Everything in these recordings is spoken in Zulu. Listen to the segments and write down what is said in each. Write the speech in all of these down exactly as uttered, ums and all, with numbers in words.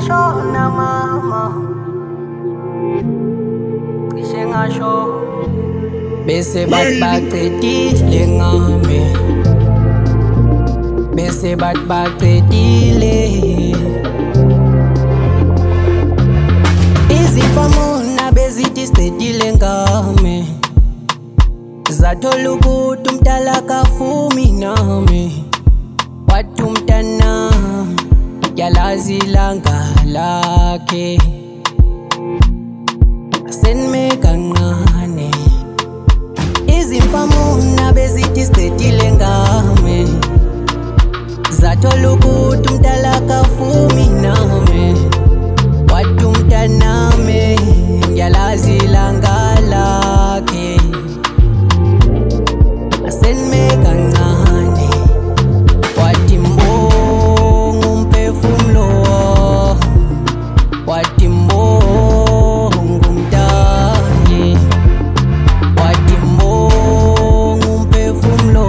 ngashona mama, cishe ngasho bese bathi baqedile ngami, bese bathi baqedile. Izimfamona bezithi siqedile ngami, zathola ukuthi umdala kafumi nami. Wathi umntana yalazi ilanga lakhe, asenime kancane. Izimfamona bezithi siqedile ngami, zathola ukuthi umdala kafumi nami. Wathi umntanami yalazi ilanga lakhe, asenime kancane. Wathi mbonga umphefumulo, wathi mbonga umdali, wathi mbonga umphefumulo,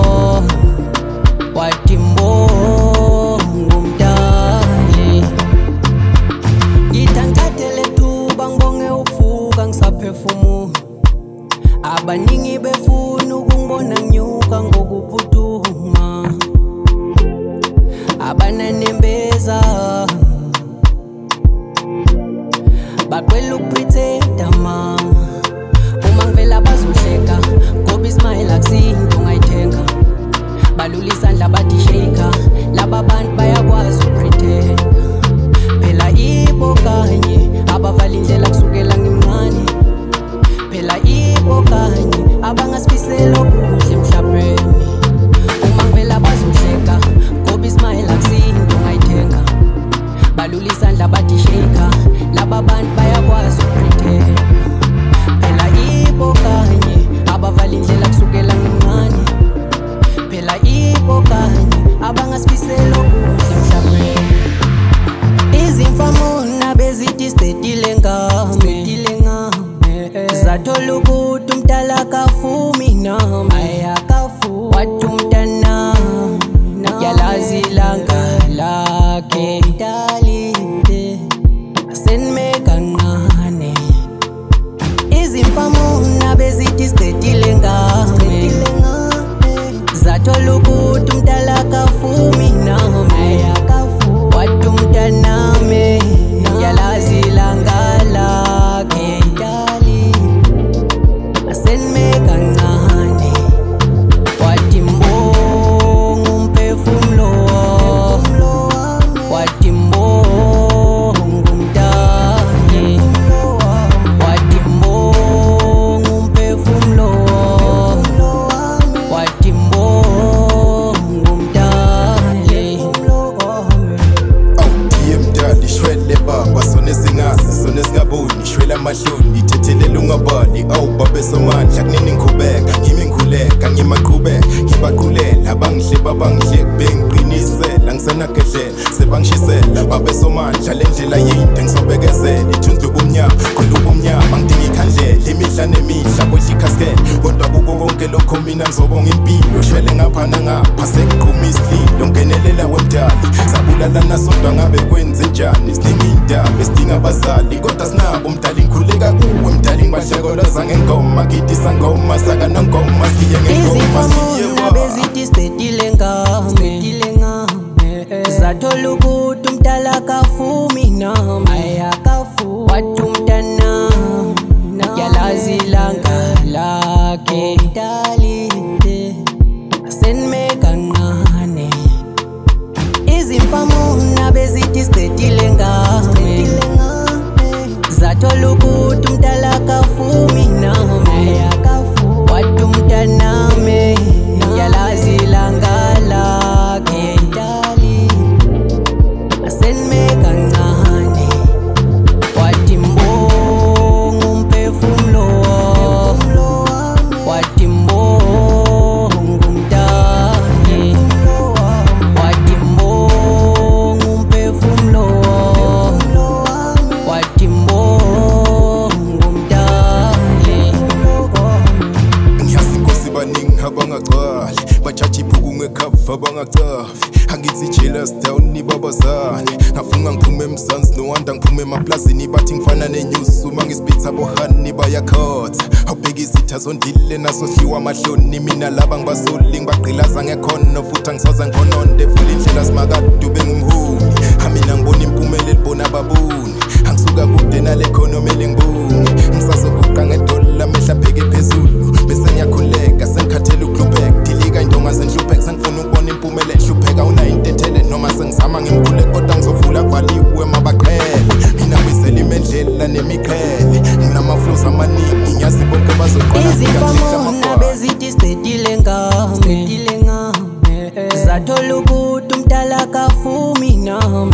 wathi mbonga umdali. Ngithankathele thuba ngibonge ukuvuka ngisaphefumula, abaningi befuna ukungibona nginyuka ngokuphuthuma, abananembeza baqwela ukupretenda mama. Uma ngivela bazohleka ngoba ismile akusinto ongayithenga, balula isandla bathi shaker. Laba bantu bayakwazi ukupretenda, phela ibo kanye abavala indlela kusukela ngimncane, phela ibo kanye abangasifisela okuhle emhlabeni. Uma ngivela bazohleka ngoba ismile akusinto ongayithenga, balula isandla bathi shaker. Laba bantu bayakwazi ukupretenda, phela ibo kanye abavala indlela kusukela ngimncane, phela ibo kanye abangasifisela okuhle emhlabeni. Izimfamona bezithi siqedile ngami, zathola ukuthi umdala kafumi nami. Wathi umntana yalazi ilanga lakhe, asenime kancane. Izimfamona bezithi siqedile ngami, zathola ukuthi umdala kafumi nami. Wathi umntanami yalazi ilanga lakhe, asenime kancane. Wathi mbonga umphefumulo, wathi mbonga umdali, wathi mbonga umphefumulo, wathi mbonga umdali. Mdali shwele baba sone singazi sone singaboni, shwela amahloni ithethelela ungabali. Awu babe somandla kunini ngikhubeka ngimi ngikhuleka ngimaqhubeka ngibaqulela. Abangihle babangihle bengiqinisela ngisenagedlela sebangishisela. Babe somandla le ndlela yinde ngisobekezela, ithunzi ubumnyama khwela ubumnyama ngidinga ikhandlela. Imihla nemihla bodla ikhaskela, kodwa kuko konke lokho mina ngizobonga impilo. Shwele ngapha nangapha sekuqhuma isililo, ngenelela wemdali sabulala nasodwa ngabe kwenze njani. Siningi indaba esidinga abazali kodwa sinabo umdali ngikhuleka kuwe mdali ngibahlekolo zangengoma ngithi sangoma saka nongoma siye ngengoma siye. Izimfamona bezithi siqedile ngami, zathola ukuthi umdala kafumi nami. Wathi umntana yalazi ilanga lakhe, asenime kancane. Izimfamona bezithi siqedile ngami, zathola ukuthi umdala kafumi nami. Wathi umntanami yalazi ilanga lakhe, asenime kancane. Wathi mbonga umphefumulo, wathi mbonga umdali, wathi mbonga umphefumulo, wathi mbonga umdali. Ngiyazi inkosi baningi abangagcwali bajaji ibhuku ntombazane ngafunga ngiphume emzansi no wonder ngiphume emaplazini bathi ngifana nenyusi uma ngisipitha bohani bayakhotha awubheka izitha zondile naso hliwa amahloni mina laba ngibasoli ngibagqilaza ngekhono futhi angisoza ngikhononde futhi indlela simakade ube ngumholi amina ngibona impumelelo elibona babuni angisuka kude nale economy lengibuni ngisazoguqa ngedola mehla bheke phezulu bese ngiyakhuleka sengikhathele uklupheka dilika indonga zenhlupheka sengifuna ukubona impumelelo hlupheka una intethele noma sengizama ngimkhule kodwa ngizovula valiwe mabaqhele mina ngizela imendlela nemiqhele nginamaflows amaningi ngiyazi bonke bazoqala izifamona bezithi sidedile ngami zathola ukuthi umdala kafumi nami